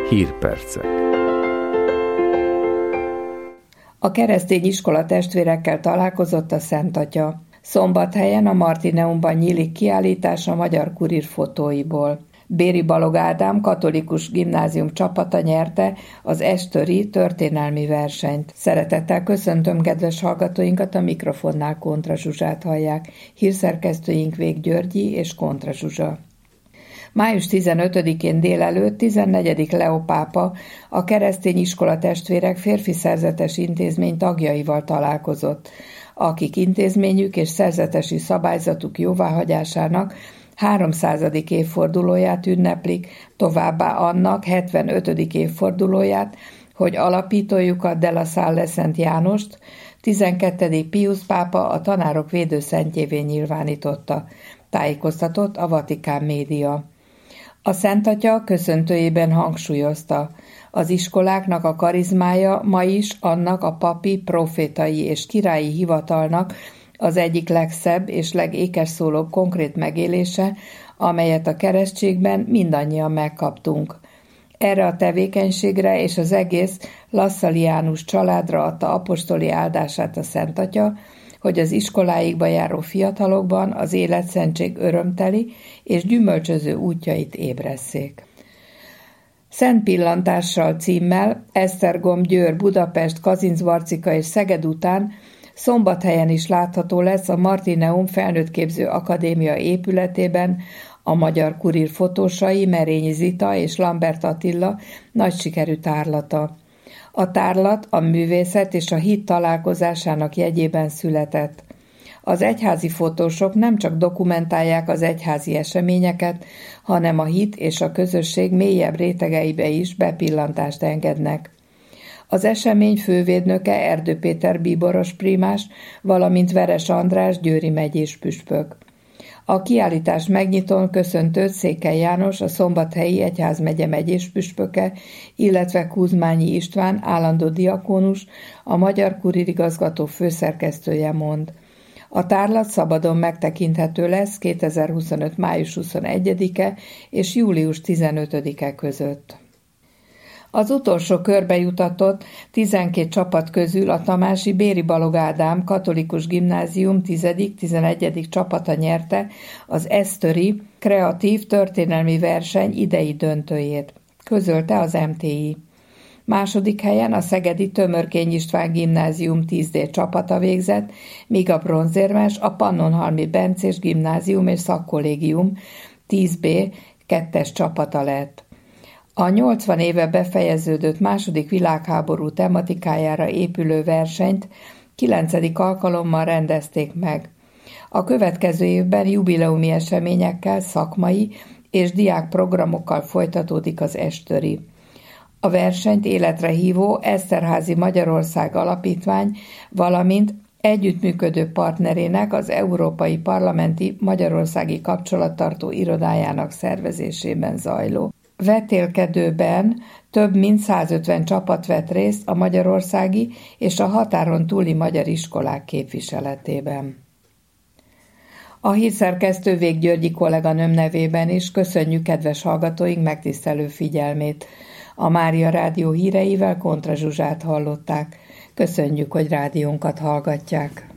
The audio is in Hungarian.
Hírpercek. A keresztény iskola testvérekkel találkozott a Szent Atya. Szombathelyen a Martineumban nyílik kiállítás a Magyar Kurír fotóiból. Béri Balogh Ádám katolikus gimnázium csapata nyerte az estöri történelmi versenyt. Szeretettel köszöntöm kedves hallgatóinkat, a mikrofonnál Kontra Zsuzsát hallják. Hírszerkesztőink Vég Györgyi és Kontra Zsuzsa. Május 15-én délelőtt 14. Leó pápa a keresztény iskola testvérek férfi szerzetes intézmény tagjaival találkozott, akik intézményük és szerzetesi szabályzatuk jóváhagyásának 300. évfordulóját ünneplik, továbbá annak 75. évfordulóját, hogy alapítójukat de la Salle Szent Jánost 12. Piusz pápa a tanárok védőszentjévé nyilvánította, tájékoztatott a Vatikán média. A Szent Atya köszöntőjében hangsúlyozta, az iskoláknak a karizmája ma is annak a papi, profétai és királyi hivatalnak az egyik legszebb és legékesszólóbb konkrét megélése, amelyet a keresztségben mindannyian megkaptunk. Erre a tevékenységre és az egész lasszaliánus családra adta apostoli áldását a Szent Atya, hogy az iskoláikba járó fiatalokban az életszentség örömteli és gyümölcsöző útjait ébresszék. Szent pillantással címmel Esztergom, Győr, Budapest, Kazincbarcika és Szeged után Szombathelyen is látható lesz a Martineum Felnőttképző Akadémia épületében a Magyar Kurír fotósai Merényi Zita és Lambert Attila nagy sikerű tárlata. A tárlat a művészet és a hit találkozásának jegyében született. Az egyházi fotósok nem csak dokumentálják az egyházi eseményeket, hanem a hit és a közösség mélyebb rétegeibe is bepillantást engednek. Az esemény fővédnöke Erdő Péter bíboros prímás, valamint Veres András győri megyés püspök. A kiállítás megnyitón köszöntött Székely János, a Szombathelyi Egyházmegye megyés püspöke, illetve Kuzmányi István állandó diakónus, a Magyar Kurír igazgató főszerkesztője mond. A tárlat szabadon megtekinthető lesz 2025. május 21-e és július 15-e között. Az utolsó körbe jutatott 12 csapat közül a tamási Béri Balogh Ádám katolikus gimnázium 10.-11. csapata nyerte az esztöri kreatív történelmi verseny idei döntőjét, közölte az MTI. Második helyen a szegedi Tömörkény István gimnázium 10D csapata végzett, míg a bronzérmes a Pannonhalmi Bencés gimnázium és szakkollégium 10B 2-es csapata lett. A 80 éve befejeződött II. Világháború tematikájára épülő versenyt 9. alkalommal rendezték meg. A következő évben jubileumi eseményekkel, szakmai és diákprogramokkal folytatódik az estöri. A versenyt életre hívó Eszterházy Magyarország Alapítvány, valamint együttműködő partnerének, az Európai Parlamenti Magyarországi Kapcsolattartó Irodájának szervezésében zajló vetélkedőben több mint 150 csapat vett részt a magyarországi és a határon túli magyar iskolák képviseletében. A hírszerkesztő Vég Györgyi kolléganőm nevében is köszönjük kedves hallgatóink megtisztelő figyelmét. A Mária Rádió híreivel Kontra Zsuzsát hallották. Köszönjük, hogy rádiónkat hallgatják.